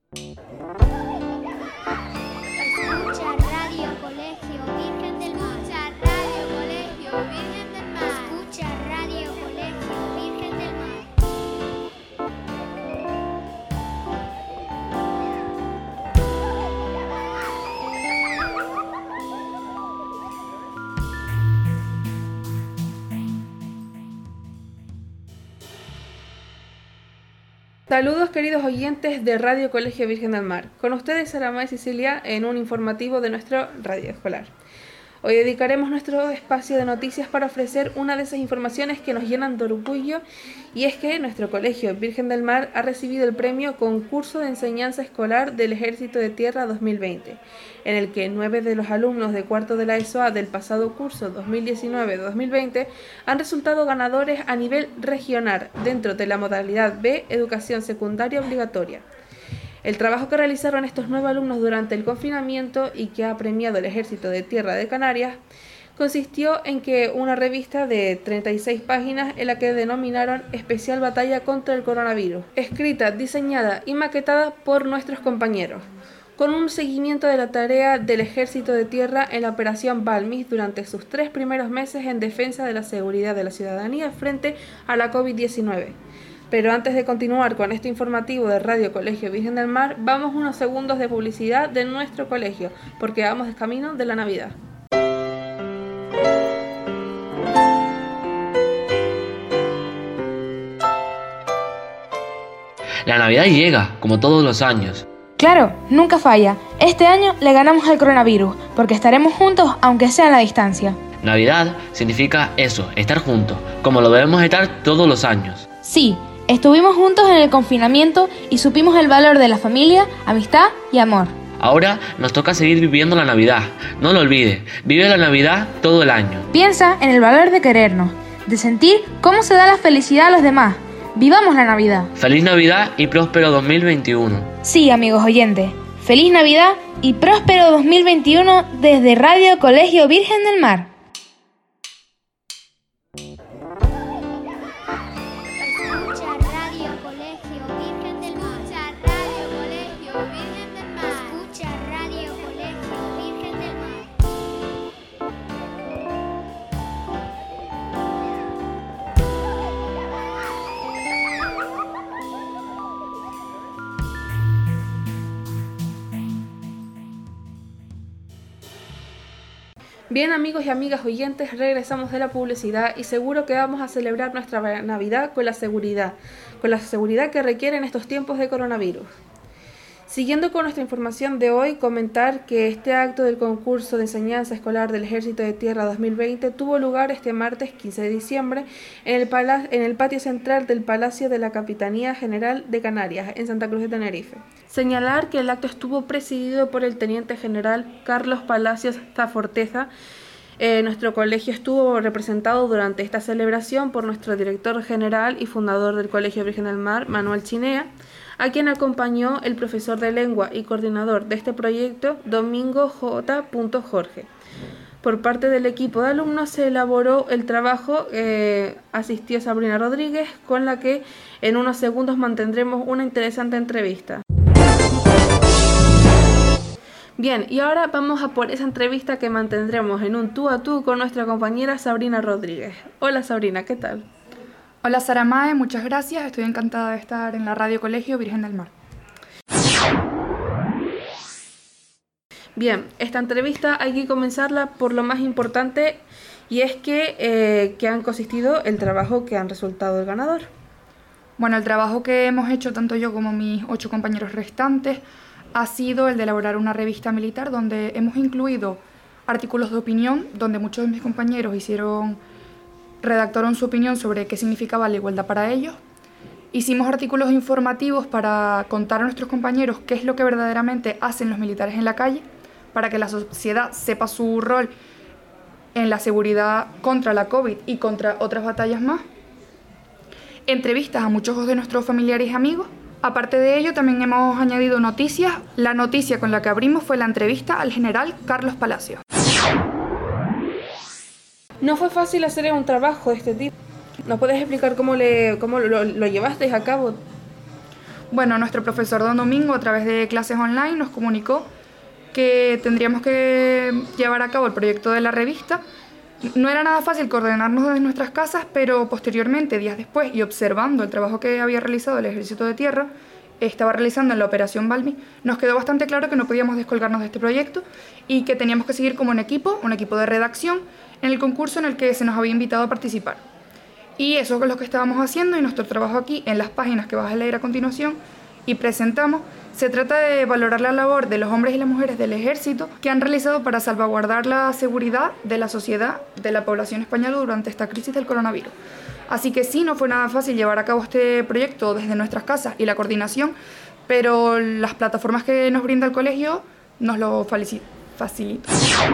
Escucha Radio Colegio Virgen del Mar. Escucha Radio Colegio Virgen del Mar. Escucha Radio Colegio Virgen del Mar. Saludos queridos oyentes de Radio Colegio Virgen del Mar. Con ustedes Saramay Cecilia en un informativo de nuestro radio escolar. Hoy dedicaremos nuestro espacio de noticias para ofrecer una de esas informaciones que nos llenan de orgullo, y es que nuestro Colegio Virgen del Mar ha recibido el premio Concurso de Enseñanza Escolar del Ejército de Tierra 2020, en el que 9 de los alumnos de cuarto de la ESOA del pasado curso 2019-2020 han resultado ganadores a nivel regional dentro de la modalidad B, Educación Secundaria Obligatoria. El trabajo que realizaron estos 9 alumnos durante el confinamiento y que ha premiado el Ejército de Tierra de Canarias consistió en que una revista de 36 páginas en la que denominaron Especial Batalla contra el Coronavirus, escrita, diseñada y maquetada por nuestros compañeros, con un seguimiento de la tarea del Ejército de Tierra en la Operación Balmis durante sus 3 primeros meses en defensa de la seguridad de la ciudadanía frente a la COVID-19. Pero antes de continuar con este informativo de Radio Colegio Virgen del Mar, vamos unos segundos de publicidad de nuestro colegio, porque vamos de camino de la Navidad. La Navidad llega, como todos los años. Claro, nunca falla. Este año le ganamos al coronavirus, porque estaremos juntos aunque sea a la distancia. Navidad significa eso, estar juntos, como lo debemos estar todos los años. Sí, estuvimos juntos en el confinamiento y supimos el valor de la familia, amistad y amor. Ahora nos toca seguir viviendo la Navidad. No lo olvides, vive la Navidad todo el año. Piensa en el valor de querernos, de sentir cómo se da la felicidad a los demás. ¡Vivamos la Navidad! Feliz Navidad y próspero 2021. Sí, amigos oyentes, feliz Navidad y próspero 2021 desde Radio Colegio Virgen del Mar. Escucha Radio Colegio Virgen del Mar. Escucha Radio Colegio Virgen del Mar. Escucha Radio Colegio Virgen del Mar. Bien amigos y amigas oyentes, regresamos de la publicidad y seguro que vamos a celebrar nuestra Navidad con la seguridad que requieren estos tiempos de coronavirus. Siguiendo con nuestra información de hoy, comentar que este acto del concurso de enseñanza escolar del Ejército de Tierra 2020 tuvo lugar este martes 15 de diciembre en el patio central del Palacio de la Capitanía General de Canarias, en Santa Cruz de Tenerife. Señalar que el acto estuvo presidido por el Teniente General Carlos Palacios Zaforteza. Nuestro colegio estuvo representado durante esta celebración por nuestro director general y fundador del Colegio Virgen del Mar, Manuel Chinea, a quien acompañó el profesor de lengua y coordinador de este proyecto, Domingo J. Jorge. Por parte del equipo de alumnos se elaboró el trabajo, asistió Sabrina Rodríguez, con la que en unos segundos mantendremos una interesante entrevista. Bien, y ahora vamos a por esa entrevista que mantendremos en un tú a tú con nuestra compañera Sabrina Rodríguez. Hola Sabrina, ¿qué tal? Hola Saramae, muchas gracias, estoy encantada de estar en la Radio Colegio Virgen del Mar. Bien, esta entrevista hay que comenzarla por lo más importante, y es que han consistido el trabajo que han resultado el ganador. Bueno, el trabajo que hemos hecho tanto yo como mis 8 compañeros restantes ha sido el de elaborar una revista militar donde hemos incluido artículos de opinión, donde muchos de mis compañeros redactaron su opinión sobre qué significaba la igualdad para ellos. Hicimos artículos informativos para contar a nuestros compañeros qué es lo que verdaderamente hacen los militares en la calle, para que la sociedad sepa su rol en la seguridad contra la COVID y contra otras batallas más. Entrevistas a muchos de nuestros familiares y amigos. Aparte de ello, también hemos añadido noticias. La noticia con la que abrimos fue la entrevista al general Carlos Palacios. No fue fácil hacer un trabajo de este tipo. ¿Nos puedes explicar cómo lo llevasteis a cabo? Bueno, nuestro profesor don Domingo, a través de clases online, nos comunicó que tendríamos que llevar a cabo el proyecto de la revista. No era nada fácil coordinarnos desde nuestras casas, pero posteriormente, días después, y observando el trabajo que había realizado el Ejército de Tierra, estaba realizando en la Operación Balmis, nos quedó bastante claro que no podíamos descolgarnos de este proyecto y que teníamos que seguir como un equipo de redacción, en el concurso en el que se nos había invitado a participar. Y eso es lo que estábamos haciendo, y nuestro trabajo aquí, en las páginas que vas a leer a continuación y presentamos, se trata de valorar la labor de los hombres y las mujeres del Ejército que han realizado para salvaguardar la seguridad de la sociedad, de la población española durante esta crisis del coronavirus. Así que sí, no fue nada fácil llevar a cabo este proyecto desde nuestras casas y la coordinación, pero las plataformas que nos brinda el colegio nos lo facilitan.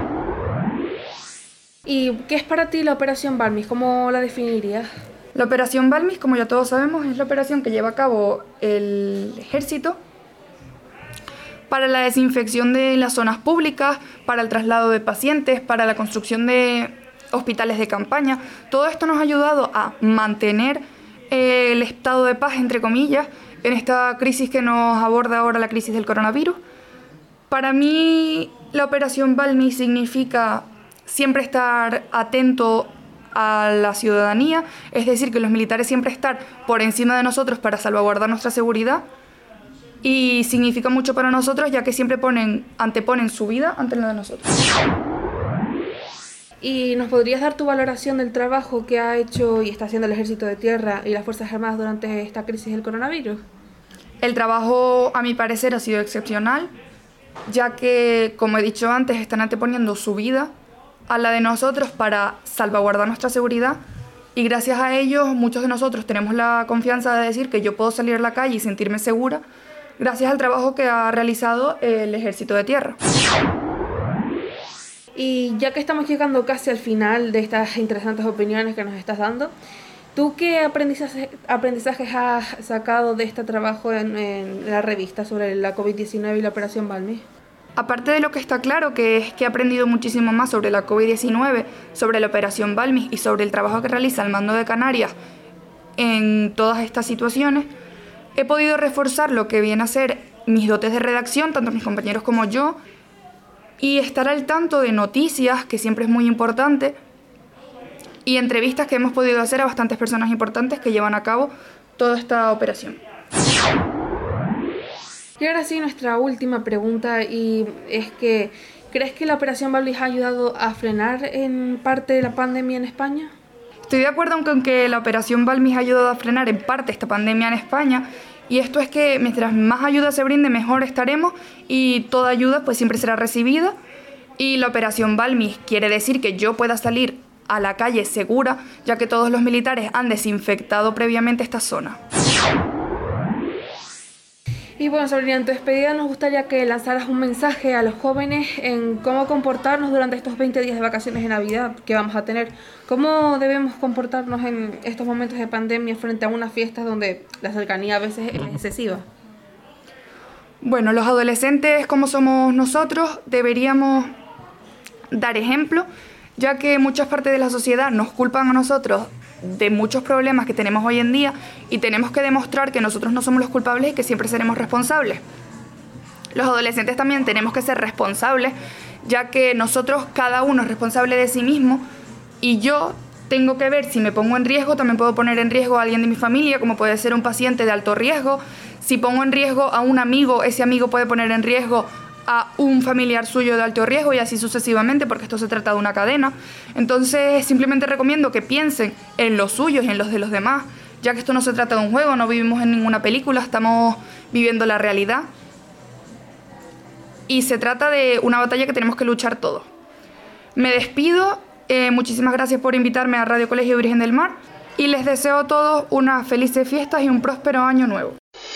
¿Y qué es para ti la Operación Balmis? ¿Cómo la definirías? La Operación Balmis, como ya todos sabemos, es la operación que lleva a cabo el Ejército para la desinfección de las zonas públicas, para el traslado de pacientes, para la construcción de hospitales de campaña. Todo esto nos ha ayudado a mantener el estado de paz, entre comillas, en esta crisis que nos aborda ahora, la crisis del coronavirus. Para mí, la Operación Balmis significa siempre estar atento a la ciudadanía, es decir, que los militares siempre están por encima de nosotros para salvaguardar nuestra seguridad, y significa mucho para nosotros, ya que siempre anteponen su vida ante la de nosotros. ¿Y nos podrías dar tu valoración del trabajo que ha hecho y está haciendo el Ejército de Tierra y las Fuerzas Armadas durante esta crisis del coronavirus? El trabajo, a mi parecer, ha sido excepcional, ya que, como he dicho antes, están anteponiendo su vida a la de nosotros para salvaguardar nuestra seguridad, y gracias a ellos muchos de nosotros tenemos la confianza de decir que yo puedo salir a la calle y sentirme segura gracias al trabajo que ha realizado el Ejército de Tierra. Y ya que estamos llegando casi al final de estas interesantes opiniones que nos estás dando, ¿tú qué aprendizajes has sacado de este trabajo en la revista sobre la COVID-19 y la Operación Balmis? Aparte de lo que está claro, que es que he aprendido muchísimo más sobre la COVID-19, sobre la Operación Balmis y sobre el trabajo que realiza el Mando de Canarias en todas estas situaciones, he podido reforzar lo que viene a ser mis dotes de redacción, tanto mis compañeros como yo, y estar al tanto de noticias, que siempre es muy importante, y entrevistas que hemos podido hacer a bastantes personas importantes que llevan a cabo toda esta operación. Y ahora sí, nuestra última pregunta, y es que ¿crees que la Operación Balmis ha ayudado a frenar en parte de la pandemia en España? Estoy de acuerdo con que la Operación Balmis ha ayudado a frenar en parte esta pandemia en España, y esto es que mientras más ayuda se brinde, mejor estaremos, y toda ayuda pues siempre será recibida. Y la Operación Balmis quiere decir que yo pueda salir a la calle segura, ya que todos los militares han desinfectado previamente esta zona. Y bueno, Sabrina, en tu despedida nos gustaría que lanzaras un mensaje a los jóvenes en cómo comportarnos durante estos 20 días de vacaciones de Navidad que vamos a tener. ¿Cómo debemos comportarnos en estos momentos de pandemia frente a unas fiestas donde la cercanía a veces es excesiva? Bueno, los adolescentes, como somos nosotros, deberíamos dar ejemplo, ya que muchas partes de la sociedad nos culpan a nosotros de muchos problemas que tenemos hoy en día, y tenemos que demostrar que nosotros no somos los culpables y que siempre seremos responsables. Los adolescentes también tenemos que ser responsables, ya que nosotros, cada uno es responsable de sí mismo, y yo tengo que ver si me pongo en riesgo, también puedo poner en riesgo a alguien de mi familia, como puede ser un paciente de alto riesgo. Si pongo en riesgo a un amigo, ese amigo puede poner en riesgo a un familiar suyo de alto riesgo, y así sucesivamente, porque esto se trata de una cadena. Entonces simplemente recomiendo que piensen en los suyos y en los de los demás, ya que esto no se trata de un juego, no vivimos en ninguna película, estamos viviendo la realidad, y se trata de una batalla que tenemos que luchar todos. Me despido, muchísimas gracias por invitarme a Radio Colegio Virgen del Mar, y les deseo a todos unas felices fiestas y un próspero año nuevo.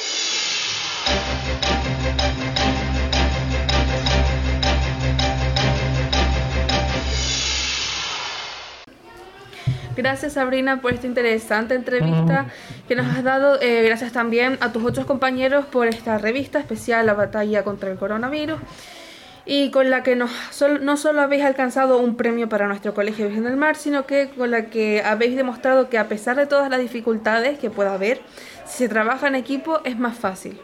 Gracias, Sabrina, por esta interesante entrevista que nos has dado. Gracias también a tus otros compañeros por esta revista especial, La Batalla contra el Coronavirus. y con la que no solo habéis alcanzado un premio para nuestro Colegio Virgen del Mar, sino que con la que habéis demostrado que a pesar de todas las dificultades que pueda haber, si se trabaja en equipo es más fácil.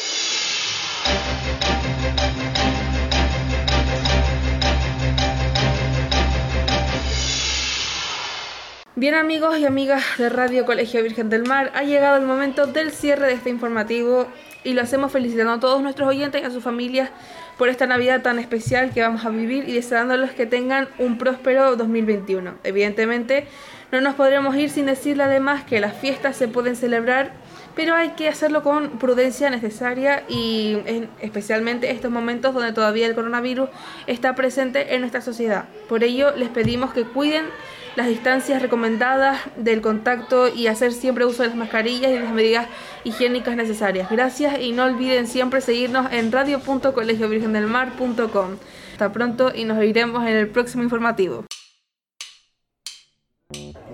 Bien, amigos y amigas de Radio Colegio Virgen del Mar, ha llegado el momento del cierre de este informativo y lo hacemos felicitando a todos nuestros oyentes y a sus familias por esta Navidad tan especial que vamos a vivir y deseándoles que tengan un próspero 2021. Evidentemente, no nos podremos ir sin decirle además que las fiestas se pueden celebrar, pero hay que hacerlo con prudencia necesaria y especialmente estos momentos donde todavía el coronavirus está presente en nuestra sociedad. Por ello, les pedimos que cuiden las distancias recomendadas del contacto y hacer siempre uso de las mascarillas y de las medidas higiénicas necesarias. Gracias y no olviden siempre seguirnos en radio.colegiovirgendelmar.com. Hasta pronto y nos iremos en el próximo informativo.